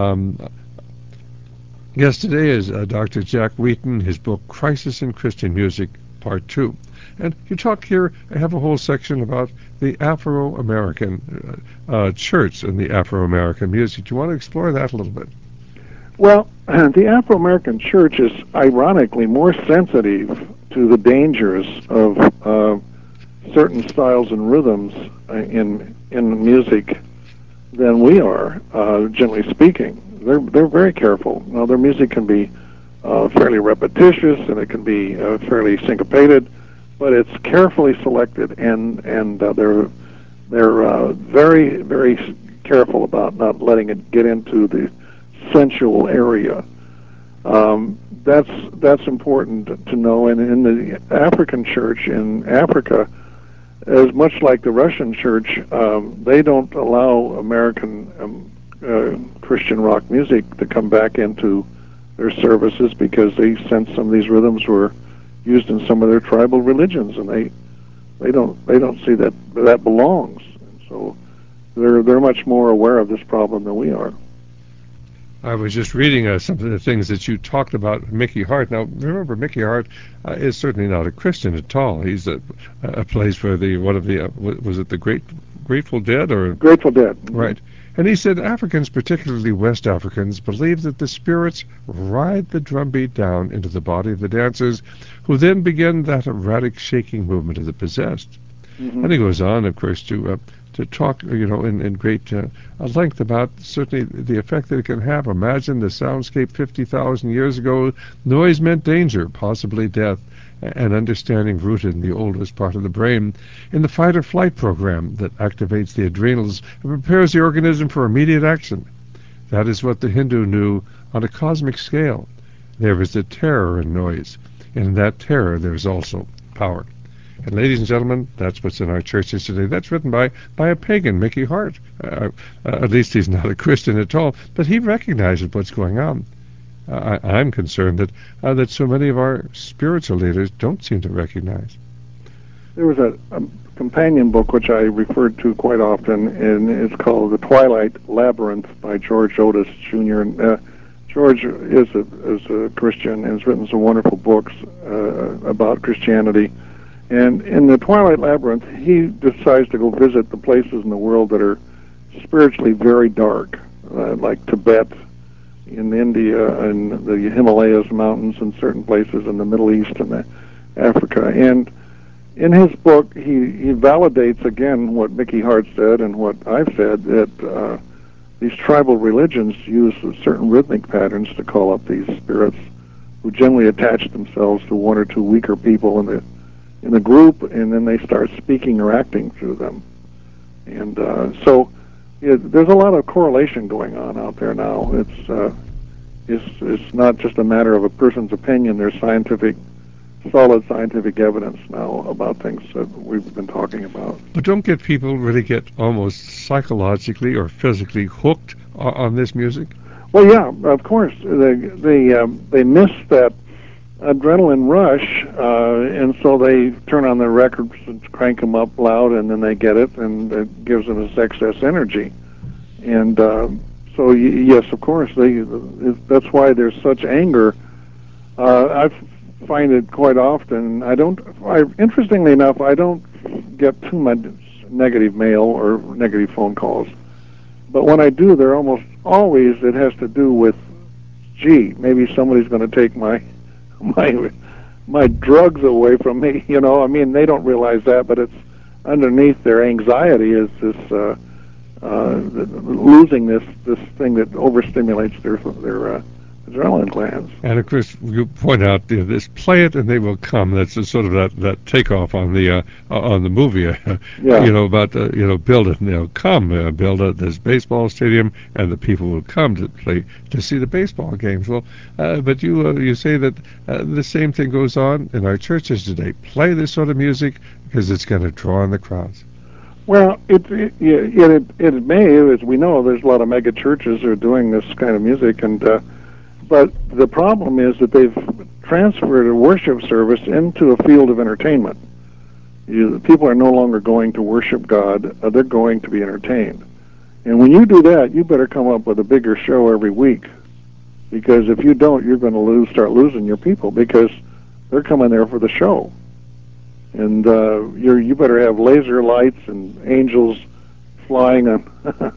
guest today is Dr. Jack Wheaton, his book, Crisis in Christian Music, Part 2. And you talk here, I have a whole section about the Afro-American church and the Afro-American music. Do you want to explore that a little bit? Well, the Afro-American church is ironically more sensitive to the dangers of certain styles and rhythms in music than we are, generally speaking. They're very careful. Now, their music can be fairly repetitious and it can be fairly syncopated, but it's carefully selected, and they're very, very careful about not letting it get into the sensual area. That's important to know. And in the African church in Africa, as much like the Russian church, they don't allow American Christian rock music to come back into their services because they sense some of these rhythms were used in some of their tribal religions, and they don't see that belongs. So they're much more aware of this problem than we are. I was just reading some of the things that you talked about, Mickey Hart. Now, remember, Mickey Hart is certainly not a Christian at all. He's a place for was it the Grateful Dead or Grateful Dead? Right. And he said Africans, particularly West Africans, believe that the spirits ride the drumbeat down into the body of the dancers, who then begin that erratic shaking movement of the possessed. Mm-hmm. And he goes on, of course, to talk, in great length about certainly the effect that it can have. Imagine the soundscape 50,000 years ago. Noise meant danger, possibly death, and understanding rooted in the oldest part of the brain, in the fight-or-flight program that activates the adrenals and prepares the organism for immediate action. That is what the Hindu knew on a cosmic scale. There is a terror in noise, and in that terror there is also power. And ladies and gentlemen, that's what's in our churches today. That's written by a pagan, Mickey Hart. At least he's not a Christian at all, but he recognizes what's going on. I'm concerned that so many of our spiritual leaders don't seem to recognize. There was a companion book which I referred to quite often, and it's called The Twilight Labyrinth by George Otis Jr. And George is a Christian and has written some wonderful books about Christianity. And in The Twilight Labyrinth, he decides to go visit the places in the world that are spiritually very dark, like Tibet, in India, and the Himalayas mountains, and certain places in the Middle East and Africa. And in his book, he validates again what Mickey Hart said and what I've said, that these tribal religions use certain rhythmic patterns to call up these spirits, who generally attach themselves to one or two weaker people in the group, and then they start speaking or acting through them. And so there's a lot of correlation going on out there now. It's not just a matter of a person's opinion. There's solid scientific evidence now about things that we've been talking about. But don't people really get almost psychologically or physically hooked on this music? Well, yeah, of course. They miss that adrenaline rush, and so they turn on their records and crank them up loud, and then they get it, and it gives them this excess energy. And so, yes, of course, that's why there's such anger. I find it quite often. Interestingly enough, I don't get too negative mail or negative phone calls. But when I do, they're almost always, it has to do with, gee, maybe somebody's going to take my drugs away from me. You know, I mean, they don't realize that, but it's underneath their anxiety is this losing this thing that overstimulates their adrenaline glands. And of course, you point out this "play it and they will come." That's a sort of that takeoff on the movie, Yeah. you know, about build it and they'll come, build this baseball stadium and the people will come to see the baseball games. Well, but you say that the same thing goes on in our churches today. Play this sort of music because it's going to draw in the crowds. Well, it may, as we know, there's a lot of mega churches that are doing this kind of music, but the problem is that they've transferred a worship service into a field of entertainment. People are no longer going to worship God; they're going to be entertained. And when you do that, you better come up with a bigger show every week, because if you don't, you're going to start losing your people because they're coming there for the show. And you better have laser lights and angels flying on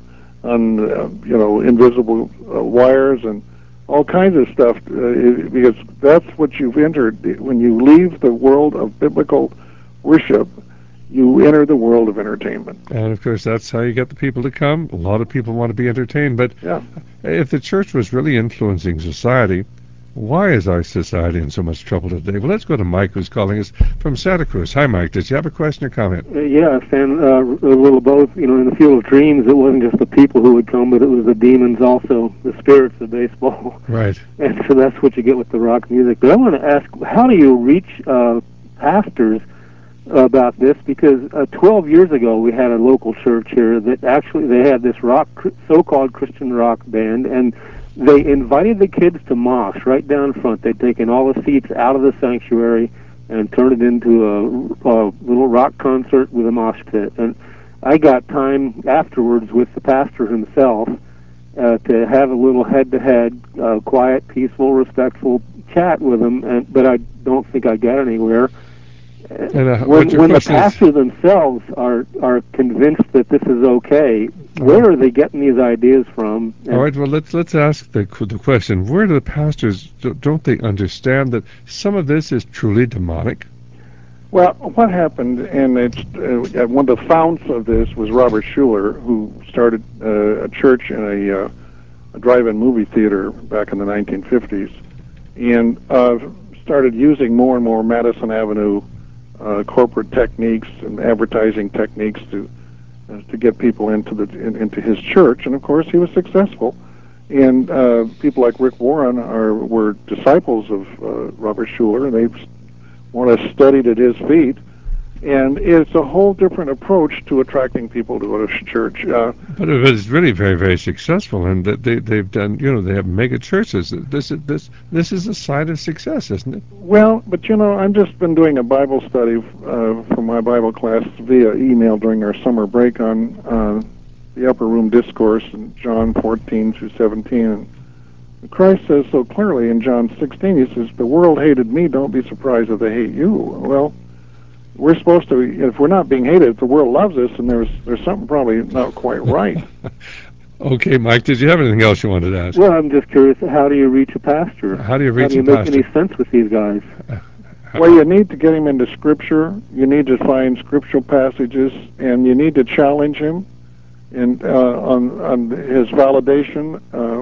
invisible wires and all kinds of stuff, because that's what you've entered. When you leave the world of biblical worship, you enter the world of entertainment. And of course, that's how you get the people to come. A lot of people want to be entertained, but yeah. If the church was really influencing society, why is our society in so much trouble today? Well, let's go to Mike, who's calling us from Santa Cruz. Hi, Mike. Did you have a question or comment? Yeah, Stan, a little both. You know, in the field of dreams, it wasn't just the people who would come, but it was the demons also, the spirits of baseball. Right. And so that's what you get with the rock music. But I want to ask, how do you reach pastors about this? Because 12 years ago, we had a local church here that actually, they had this so-called Christian rock band, and they invited the kids to mosh right down front. They'd taken all the seats out of the sanctuary and turned it into a little rock concert with a mosh pit. And I got time afterwards with the pastor himself to have a little head-to-head, quiet, peaceful, respectful chat with him. But I don't think I got anywhere. And, when the pastors themselves are convinced that this is okay, where are they getting these ideas from? All right, well, let's ask the question: where do the pastors, don't they understand that some of this is truly demonic? Well, what happened, and it's one of the founts of this was Robert Schuller, who started a church in a drive-in movie theater back in the 1950s, and started using more and more Madison Avenue corporate techniques and advertising techniques to get people into his church, and of course he was successful. And people like Rick Warren were disciples of Robert Schuller, and they more or less studied at his feet. And it's a whole different approach to attracting people to go to church. But it's really very, very successful, and they've done, they have mega churches. This is a sign of success, isn't it? Well, but I've just been doing a Bible study for my Bible class via email during our summer break on the Upper Room Discourse in John 14 through 17. And Christ says so clearly in John 16, he says, "The world hated me, don't be surprised if they hate you." Well, we're supposed to, if we're not being hated, if the world loves us, and there's something probably not quite right. Okay, Mike, did you have anything else you wanted to ask? Well, I'm just curious, how do you reach a pastor? How do you make any sense with these guys? Well, you need to get him into Scripture. You need to find scriptural passages, and you need to challenge him on his validation.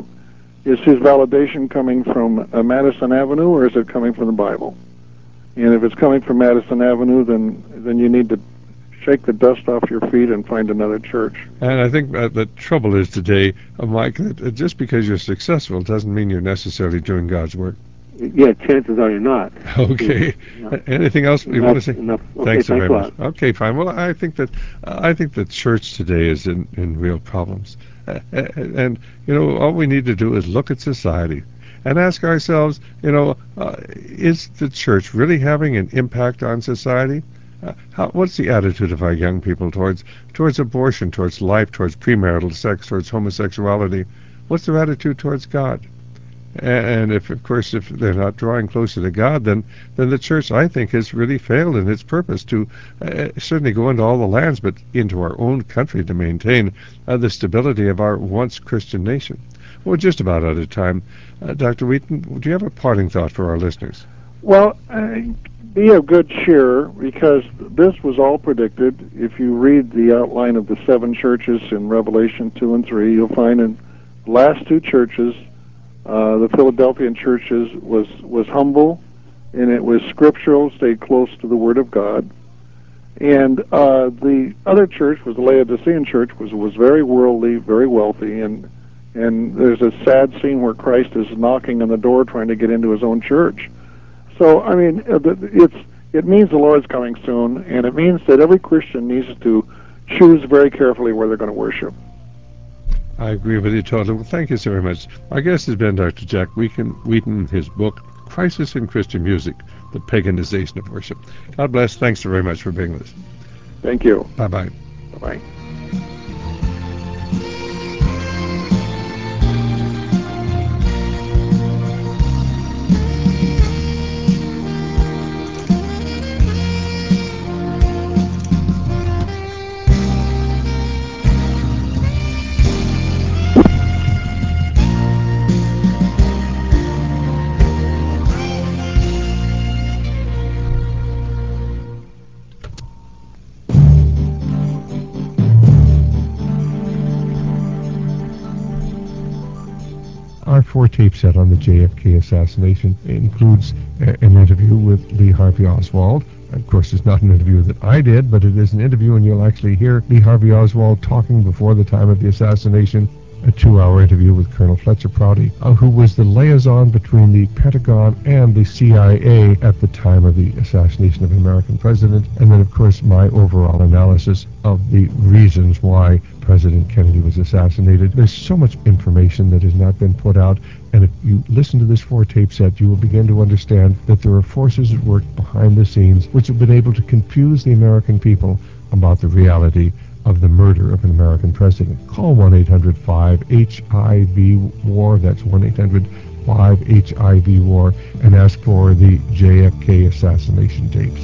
Is his validation coming from Madison Avenue, or is it coming from the Bible? And if it's coming from Madison Avenue, then you need to shake the dust off your feet and find another church. And I think the trouble is today, Mike, that just because you're successful doesn't mean you're necessarily doing God's work. Yeah, chances are you're not. Okay. Anything else you want to say? Enough. Okay, thanks very much. A lot. Okay, fine. Well, I think that the church today is in real problems, and all we need to do is look at society and ask ourselves, is the church really having an impact on society? What's the attitude of our young people towards abortion, towards life, towards premarital sex, towards homosexuality? What's their attitude towards God? And if, of course, if they're not drawing closer to God, then the church, I think, has really failed in its purpose to certainly go into all the lands, but into our own country to maintain the stability of our once Christian nation. We're just about out of time. Dr. Wheaton, do you have a parting thought for our listeners? Well, be of good cheer, because this was all predicted. If you read the outline of the 7 churches in Revelation 2 and 3, you'll find in the last 2 churches, the Philadelphian churches was humble, and it was scriptural, stayed close to the Word of God. And the other church was the Laodicean church, was very worldly, very wealthy, and there's a sad scene where Christ is knocking on the door trying to get into his own church. So, I mean, it means the Lord's coming soon, and it means that every Christian needs to choose very carefully where they're going to worship. I agree with you totally. Well, thank you so very much. Our guest has been Dr. Jack Wheaton, his book, Crisis in Christian Music, The Paganization of Worship. God bless. Thanks so very much for being with us. Thank you. Bye-bye. Bye-bye. Our 4-tape set on the JFK assassination includes an interview with Lee Harvey Oswald. Of course, it's not an interview that I did, but it is an interview, and you'll actually hear Lee Harvey Oswald talking before the time of the assassination. A 2-hour interview with Colonel Fletcher Prouty, who was the liaison between the Pentagon and the CIA at the time of the assassination of an American president. And then, of course, my overall analysis of the reasons why President Kennedy was assassinated. There's so much information that has not been put out, and if you listen to this 4-tape set, you will begin to understand that there are forces at work behind the scenes which have been able to confuse the American people about the reality of the murder of an American president. Call 1-800-5-HIV-WAR, that's 1-800-5-HIV-WAR, and ask for the JFK assassination tapes.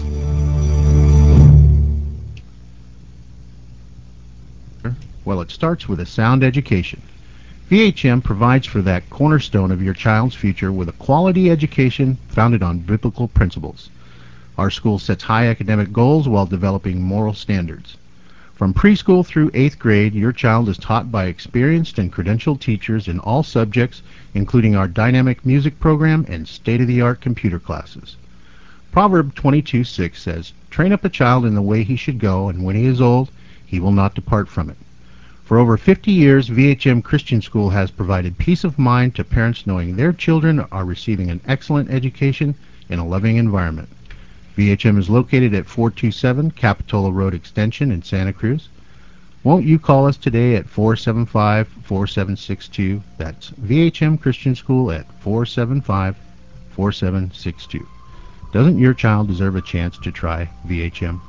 Well, it starts with a sound education. VHM provides for that cornerstone of your child's future with a quality education founded on biblical principles. Our school sets high academic goals while developing moral standards. From preschool through 8th grade, your child is taught by experienced and credentialed teachers in all subjects, including our dynamic music program and state-of-the-art computer classes. Proverb 22:6 says, "Train up a child in the way he should go, and when he is old, he will not depart from it." For over 50 years, VHM Christian School has provided peace of mind to parents knowing their children are receiving an excellent education in a loving environment. VHM is located at 427 Capitola Road Extension in Santa Cruz. Won't you call us today at 475-4762? That's VHM Christian School at 475-4762. Doesn't your child deserve a chance to try VHM?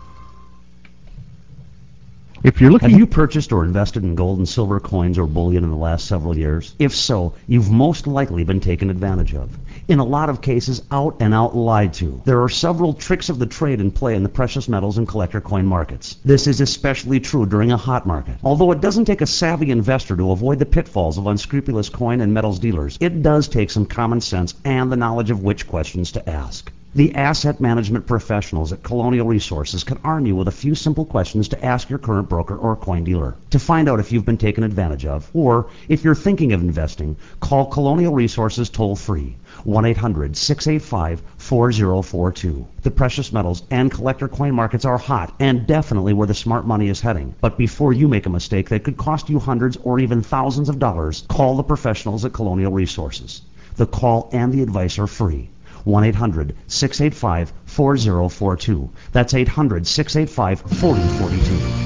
If you're looking... Have you purchased or invested in gold and silver coins or bullion in the last several years? If so, you've most likely been taken advantage of. In a lot of cases, out and out lied to. There are several tricks of the trade in play in the precious metals and collector coin markets. This is especially true during a hot market. Although it doesn't take a savvy investor to avoid the pitfalls of unscrupulous coin and metals dealers, it does take some common sense and the knowledge of which questions to ask. The asset management professionals at Colonial Resources can arm you with a few simple questions to ask your current broker or coin dealer. To find out if you've been taken advantage of, or if you're thinking of investing, call Colonial Resources toll-free, 1-800-685-4042. The precious metals and collector coin markets are hot and definitely where the smart money is heading. But before you make a mistake that could cost you hundreds or even thousands of dollars, call the professionals at Colonial Resources. The call and the advice are free. 1-800-685-4042. That's 800-685-4042.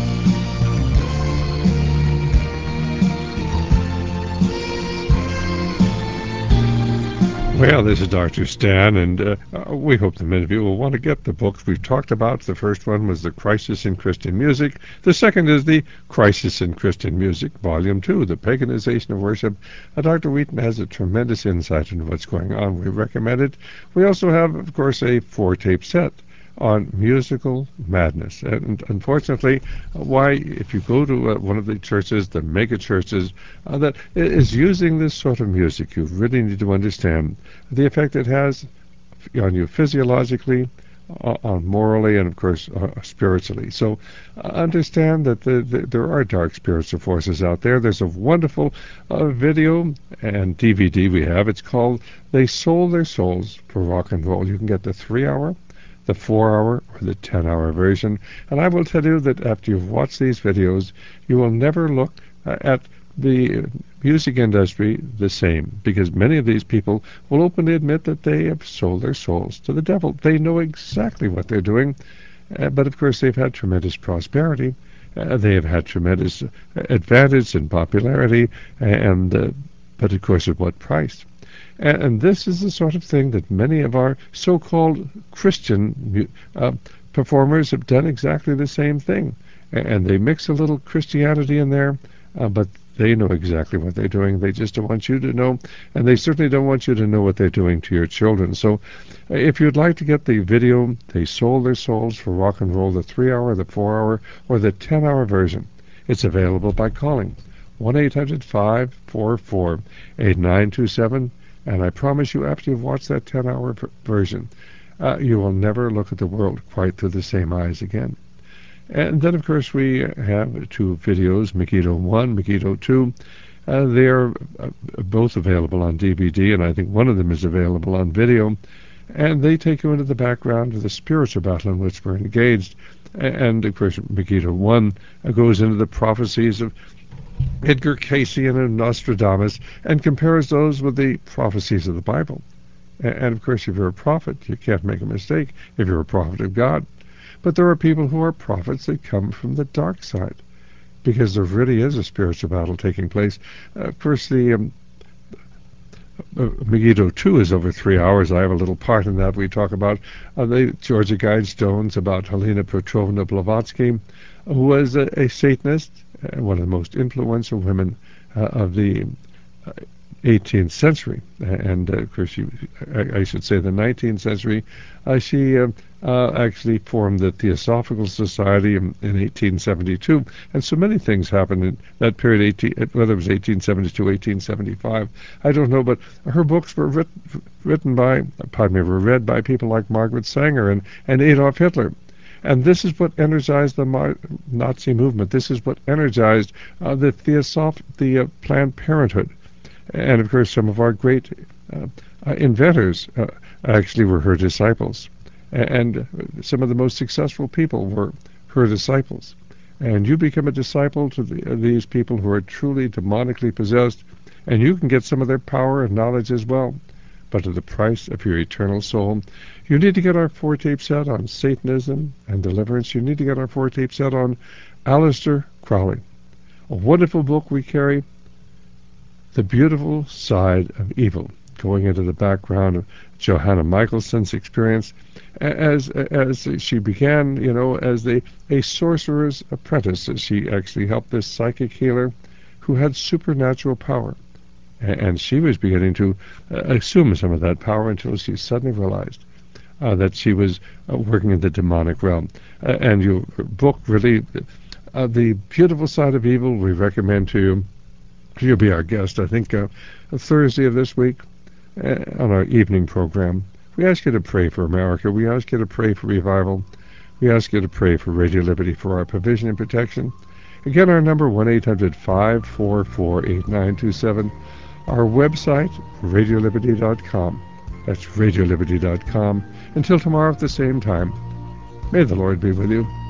Well, this is Dr. Stan, and we hope that many of you will want to get the books we've talked about. The first one was The Crisis in Christian Music. The second is The Crisis in Christian Music, Volume 2, The Paganization of Worship. Dr. Wheaton has a tremendous insight into what's going on. We recommend it. We also have, of course, a 4-tape set on musical madness. And unfortunately, if you go to one of the churches, the mega churches, that is using this sort of music, you really need to understand the effect it has on you physiologically, on morally, and of course spiritually. So understand that there are dark spiritual forces out there. There's a wonderful video and DVD we have. It's called They Sold Their Souls for Rock and Roll. You can get the 3-hour, the 4-hour, or the 10-hour version. And I will tell you that after you've watched these videos, you will never look at the music industry the same, because many of these people will openly admit that they have sold their souls to the devil. They know exactly what they're doing, but of course they've had tremendous prosperity. They have had tremendous advantage and popularity, but of course at what price? And this is the sort of thing that many of our so-called Christian performers have done exactly the same thing. And they mix a little Christianity in there, but they know exactly what they're doing. They just don't want you to know, and they certainly don't want you to know what they're doing to your children. So if you'd like to get the video, They Sold Their Souls for Rock and Roll, the 3-hour, the 4-hour, or the 10-hour version, it's available by calling 1-800-544-8927. And I promise you, after you've watched that 10-hour version, you will never look at the world quite through the same eyes again. And then, of course, we have 2 videos, Megiddo 1, Megiddo 2. They are both available on DVD, and I think one of them is available on video. And they take you into the background of the spiritual battle in which we're engaged. And, of course, Megiddo 1 goes into the prophecies of Edgar Cayce and Nostradamus, and compares those with the prophecies of the Bible. And of course, if you're a prophet, you can't make a mistake if you're a prophet of God. But there are people who are prophets that come from the dark side, because there really is a spiritual battle taking place. Of course, the Megiddo 2 is over 3 hours. I have a little part in that. We talk about the Georgia Guidestones, about Helena Petrovna Blavatsky, who was a Satanist, one of the most influential women of the 18th century, and of course, I should say the 19th century. She actually formed the Theosophical Society in 1872, and so many things happened in that period, whether it was 1872, 1875, I don't know, but her books were read by people like Margaret Sanger and Adolf Hitler. And this is what energized the Nazi movement. This is what energized the Planned Parenthood. And, of course, some of our great inventors actually were her disciples. And some of the most successful people were her disciples. And you become a disciple to these people who are truly demonically possessed, and you can get some of their power and knowledge as well, but at the price of your eternal soul. You need to get our 4-tape set on Satanism and deliverance. You need to get our 4-tape set on Aleister Crowley. A wonderful book we carry, The Beautiful Side of Evil, going into the background of Johanna Michaelson's experience as she began, as a sorcerer's apprentice, as she actually helped this psychic healer who had supernatural power. And she was beginning to assume some of that power until she suddenly realized that she was working in the demonic realm. And your book, really, The Beautiful Side of Evil, we recommend to you. You'll be our guest, I think, Thursday of this week on our evening program. We ask you to pray for America. We ask you to pray for revival. We ask you to pray for Radio Liberty, for our provision and protection. Again, our number, 1-800-544-8927. Our website, radioliberty.com. That's radioliberty.com. Until tomorrow at the same time, may the Lord be with you.